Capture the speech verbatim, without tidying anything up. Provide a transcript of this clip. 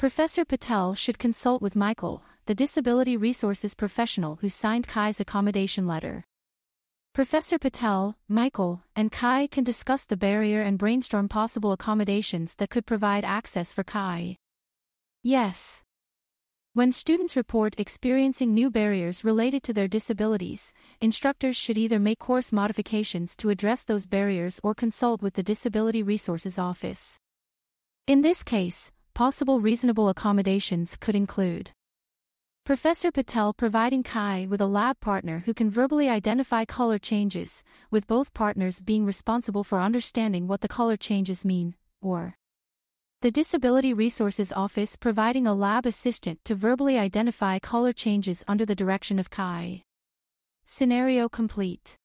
Professor Patel should consult with Michael, the disability resources professional who signed Kai's accommodation letter. Professor Patel, Michael, and Kai can discuss the barrier and brainstorm possible accommodations that could provide access for Kai. Yes. When students report experiencing new barriers related to their disabilities, instructors should either make course modifications to address those barriers or consult with the Disability Resources Office. In this case, possible reasonable accommodations could include Professor Patel providing Kai with a lab partner who can verbally identify color changes, with both partners being responsible for understanding what the color changes mean, or the Disability Resources Office providing a lab assistant to verbally identify color changes under the direction of Kai. Scenario complete.